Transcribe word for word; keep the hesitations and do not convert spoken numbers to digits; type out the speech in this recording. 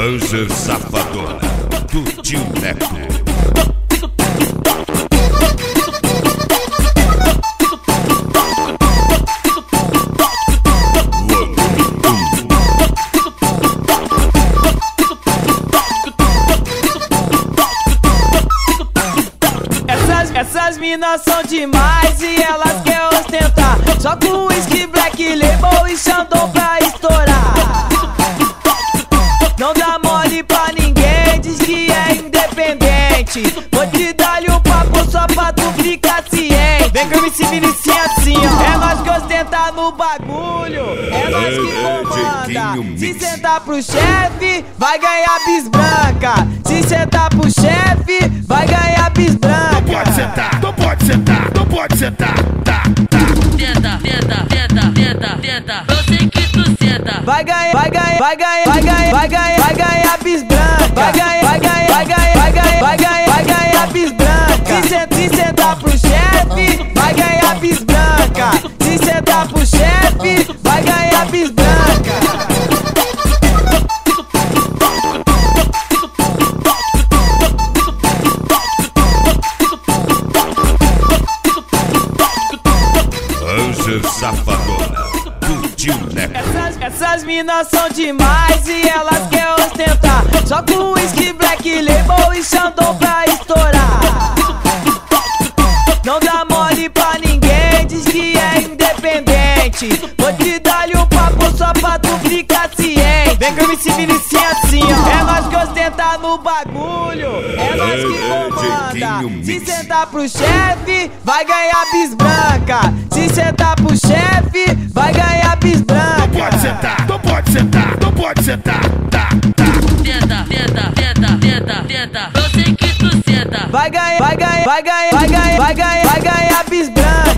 Ranger Safadona do Tio Neto. Essas, essas minas são demais e elas querem ostentar. Só com whisky, black label e Xandão pra estourar. Não dá mole pra ninguém, diz que é independente. Vou te dar-lhe um papo só pra tu ficar ciente. Vem que eu me se inicia assim, ó. É nós que ostenta no bagulho, é nós que comanda. Se sentar pro chefe, vai ganhar bis branca. Se sentar pro chefe, vai ganhar bis branca. Não pode sentar, não pode sentar, não pode sentar. Tá, tá. Senta, senta, senta, senta, senta. Eu sei que tu senta. Vai ganhar, vai ganhar, vai ganhar, vai ganhar, vai ganhar, vai ganhar bis branca. Vai ganhar, vai ganhar, vai ganhar, vai ganhar, vai ganhar, vai ganhar bis branca. Se sentar, se sentar pro chefe, vai ganhar bis branca. Se sentar pro chefe, vai ganhar bis branca. Ranger Safadona do Tio Neto. Essas, essas minas são demais e elas querem ostentar. Só com whisky, black label e Xandão pra estourar. Não dá mole pra ninguém, diz que é independente. Vou te dar-lhe um papo só pra tu ficar ciente. Vem que eu me se inicia assim, ó. É nós que ostenta no bagulho, é nós que comanda. Se sentar pro chefe, vai ganhar bis branca. Se sentar pro chefe, vai ganhar bis branca. Não pode sentar, não pode sentar, não pode sentar. Tá, tá. Senta, senta, senta, senta, senta. Eu sei que tu senta. Vai ganhar, vai ganhar, vai ganhar, vai ganhar, vai ganhar, vai ganhar bis branca.